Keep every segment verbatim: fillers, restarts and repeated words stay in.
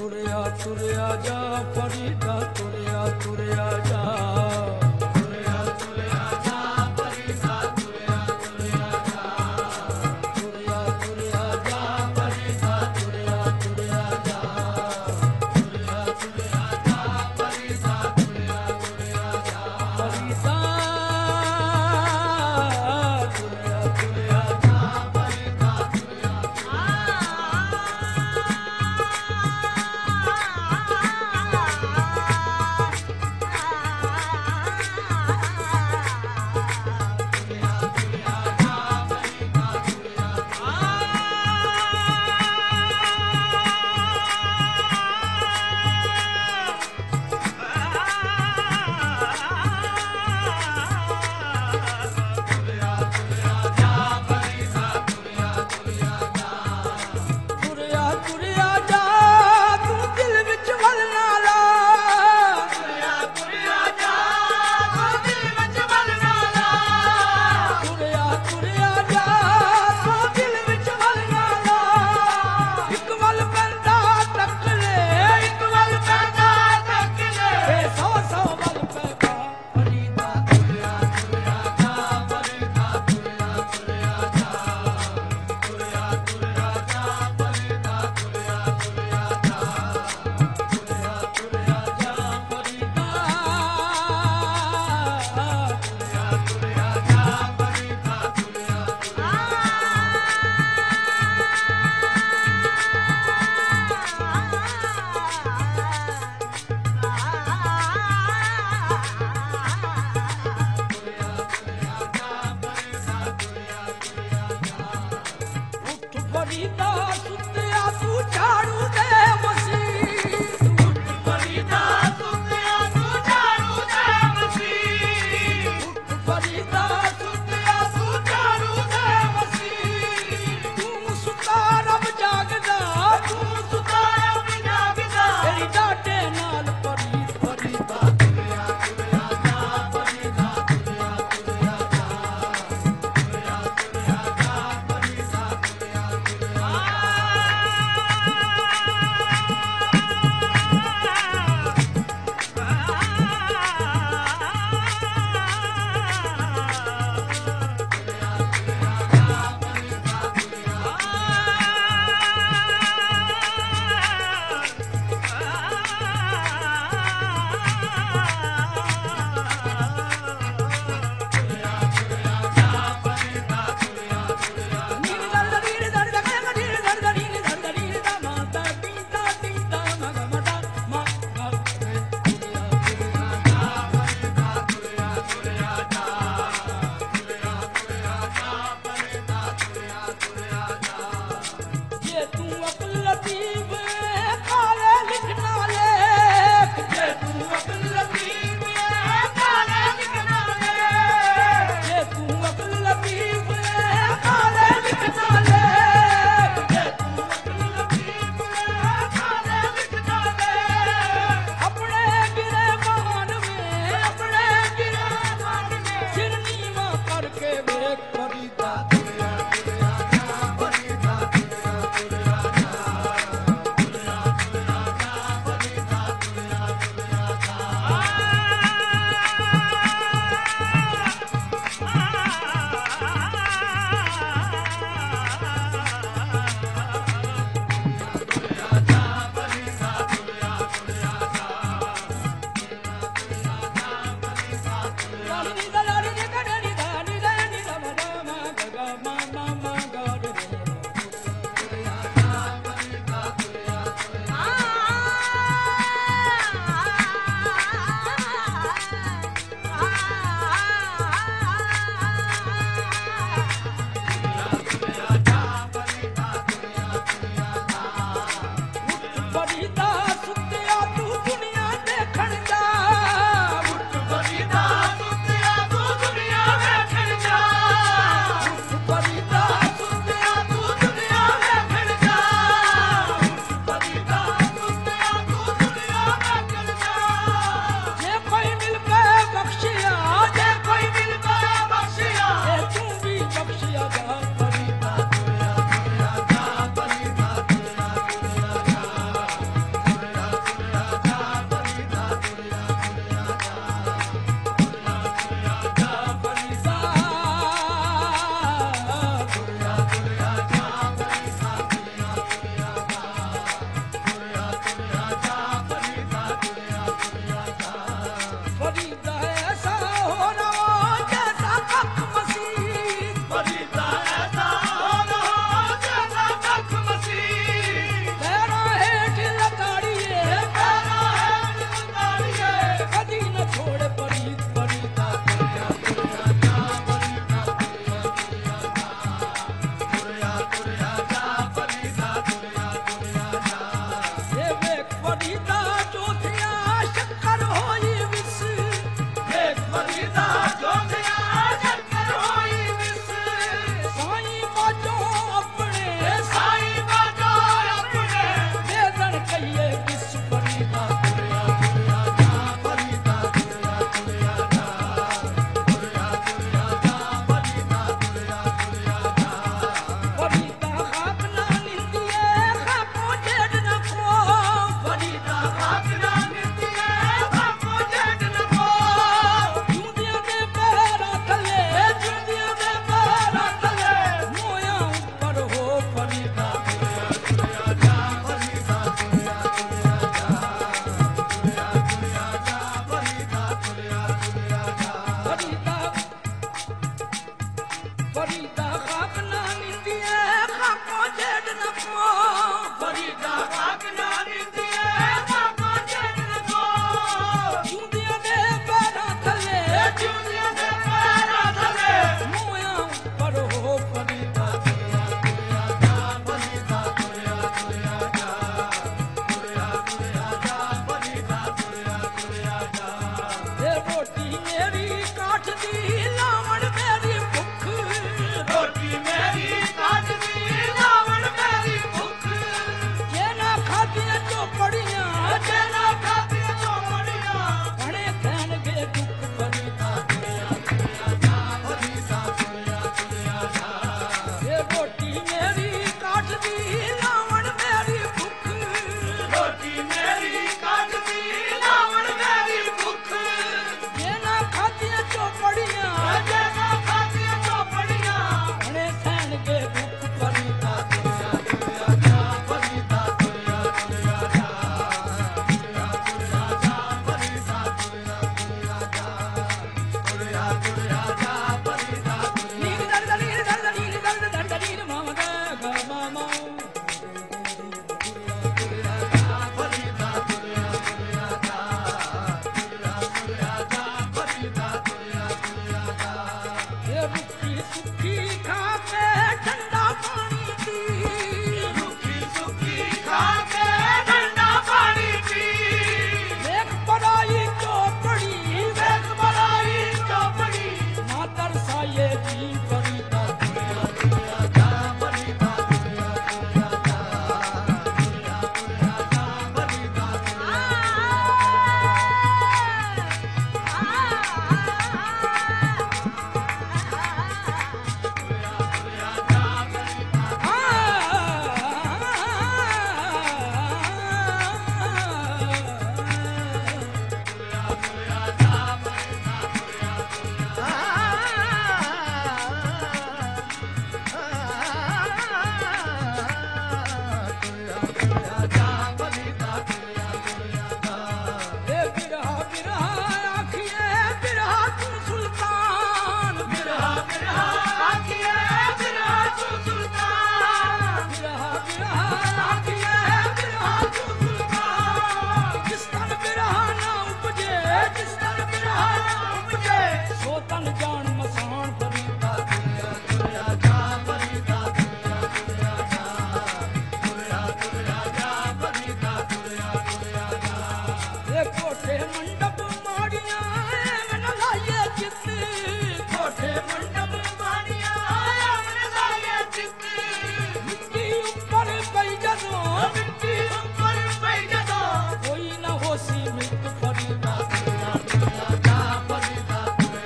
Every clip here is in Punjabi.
ਤੁਰਿਆ ਤੁਰਿਆ ਜਾ ਫਰੀਦਾ ਤੁਰਿਆ ਤੁਰਿਆ ਜਾ ਤੁਰਿਆ ਤੁਰਿਆ ਜਾ ਫਰੀਦਾ ਤੁਰਿਆ ਤੁਰਿਆ ਜਾ ਤੁਰਿਆ ਤੁਰਿਆ ਜਾ ਫਰੀਦਾ ਤੁਰਿਆ ਤੁਰਿਆ ਜਾ ਤੁਰਿਆ ਤੁਰਿਆ ਜਾ ਫਰੀਦਾ ਤੁਰਿਆ ਤੁਰਿਆ ਜਾ ਫਰੀਦਾ ਤੁਰਿਆ ਤੁਰਿਆ ਜਾ ਫਰੀਦਾ ਤੁਰਿਆ ਆ ਚੋਪੜੀਆਂ ਜੇ ਨਾ ਖਾਧੀਆਂ ਚੋਪੜੀਆਂ ਬਣੇ ਕਹਿਣਗੇ ਦੁੱਖ ਫਰੀਦਾ ਤੁਰਿਆ ਤੁਰਿਆ ਜਾ ਫਰੀਦਾ ਤੁਰਿਆ ਤੁਰਿਆ ਜਾ ਇਹ ਰੋਟੀ ਮੇਰੀ ਕਾਟਦੀ ਲਾਵਣ ਮੇਰੀ ਭੁੱਖ ਰੋਟੀ ਮੇਰੀ ਕਾਟਦੀ ਲਾਵਣ ਮੇਰੀ ਭੁੱਖ ਜੇ ਨਾ ਖਾਧੀਆਂ ਚੋਪੜੀਆਂ ਜੇ ਨਾ ਖਾਧੀਆਂ ਚੋਪੜੀਆਂ ਬਣੇ ਕਹਿਣਗੇ ਦੁੱਖ ਫਰੀਦਾ ਤੁਰਿਆ ਤੁਰਿਆ ਜਾ ਫਰੀਦਾ ਤੁਰਿਆ ਤੁਰਿਆ ਜਾ ਤੁਰਿਆ ਤੁਰਿਆ ਜਾ ਫਰੀਦਾ ਤੁਰਿਆ ਤੁਰਿਆ ਜਾ ਤੁਰਿਆ ਤੁਰਿਆ ਜਾ ਫਰੀਦਾ ਨੀਰ ਦਰ ਨੀਰ ਦਰ ਨੀਰ ਦਰ ਦਰ ਨੀਰ ਮਾਮਾ ਗਾ ਮਾਮਾ ਤੁਰਿਆ ਜਾ ਫਰੀਦਾ ਤੁਰਿਆ ਤੁਰਿਆ ਜਾ ਤੁਰਿਆ ਤੁਰਿਆ ਜਾ ਫਰੀਦਾ ਤੁਰਿਆ ਤੁਰਿਆ ਜਾ ਇਹ ਰੁੱਖੀ ਸੁੱਖੀ ਖਾ ਕੇ ਠੰਡਾ ਪਾਣੀ ਪੀ ਰੁੱਖੀ ਸੁੱਖੀ ਖਾ ਕੇ ਠੰਡਾ ਪਾਣੀ ਪੀ ਵੇਖ ਬੜਾਈ ਚੋਪੜੀ ਵੇਖ ਬੜਾਈ ਚੋਪੜੀ ਨਾ ਤਰਸਾਏ ਜੀ ਫਰੀਦਾ ਤੁਰਿਆ ਤੁਰਿਆ ਜਾ ਫਰੀਦਾ ਤੁਰਿਆ ਤੁਰਿਆ ਜਾ ਤੁਰਿਆ ਤੁਰਿਆ ਜਾ ਫਰੀਦਾ ਤੁਰਿਆ ਤਨ ਜਾਣ ਮਸਾਨ ਫਰੀਦਾ ਤੁਰਿਆ ਤੁਰਿਆ ਜਾ ਫਰੀਦਾ ਤੁਰਿਆ ਤੁਰਿਆ ਜਾ ਤੁਰਿਆ ਤੁਰਿਆ ਜਾ ਫਰੀਦਾ ਤੁਰਿਆ ਤੁਰਿਆ ਜਾ ਇਹ ਕੋਠੇ ਮੰਡਪ ਮਾੜੀਆਂ ਐਵੇਂ ਨਾ ਲਾਈਏ ਚਿੱਤ ਕੋਠੇ ਮੰਡਪ ਮਾੜੀਆਂ ਐਵੇਂ ਨਾ ਲਾਈਏ ਚਿੱਤ ਮਿੱਟੀ ਉੱਪਰ ਪਈ ਜਦੋਂ ਮਿੱਟੀ ਉੱਪਰ ਪਈ ਜਦੋਂ ਕੋਈ ਨਾ ਹੋਸੀ ਮਿੱਤ ਫਰੀਦਾ ਤੁਰਿਆ ਤੁਰਿਆ ਜਾ ਫਰੀਦਾ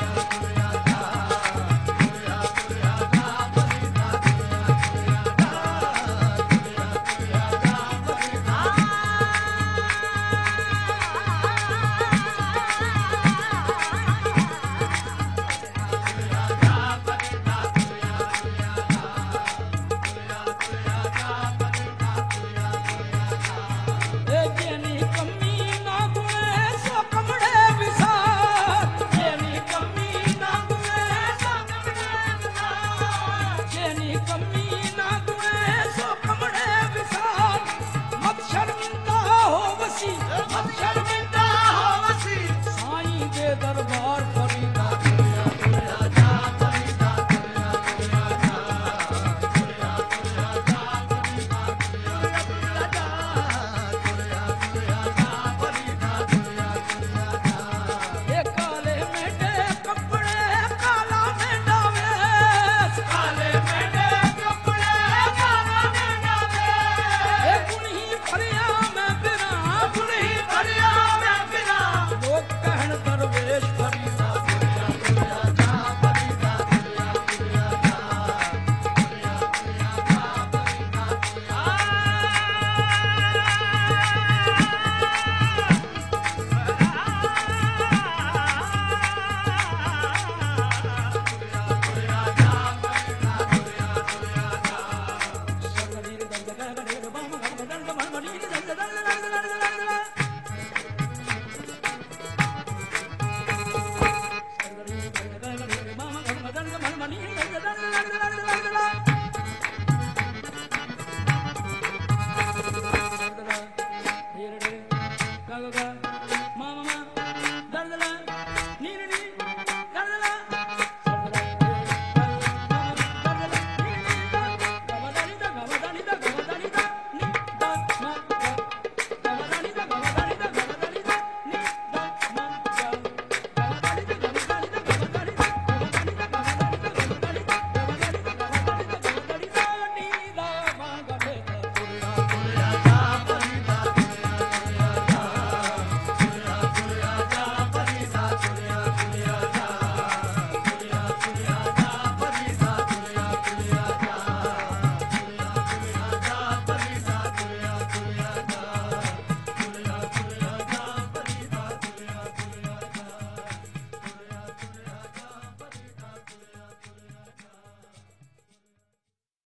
ਦਰਬਾਰ ਫਰੀਦਾ ਤੁਰਿਆ ਤੁਰਿਆ ਜਾ ਫਰੀਦਾ ਤੁਰਿਆ ਤੁਰਿਆ ਜਾ ਤੁਰਿਆ ਤੁਰਿਆ ਜਾ ਫਰੀਦਾ ਤੁਰਿਆ ਤੁਰਿਆ ਜਾ ਤੁਰਿਆ ਤੁਰਿਆ ਜਾ ਫਰੀਦਾ ਤੁਰਿਆ ਤੁਰਿਆ ਜਾ ਇਹ ਕਾਲੇ ਮੇਢੇ ਕੱਪੜੇ ਕਾਲਾ ਮੇਢਾ ਵੇਸ ਕਾਲੇ ਮੇਢੇ ਕੱਪੜੇ ਕਾਲਾ ਮੇਢਾ ਵੇਸ ਇਹ ਕੁਣੀ ਫਰਿਆ ਮੈਂ ਬਿਨਾਂ ਕੁਣੀ ਫਰਿਆ ਮੈਂ ਬਿਨਾਂ ਲੋਕ ਕਹਿਣ ਦਰਵੇਸ਼ ਫਰੀਦਾ ਤੁਰਿਆ ਤੁਰਿਆ ਜਾ ਫਰੀਦਾ ਤੁਰਿਆ ਤੁਰਿਆ ਜਾ ਤੁਰਿਆ ਤੁਰਿਆ ਜਾ ਫਰੀਦਾ ਤੁਰਿਆ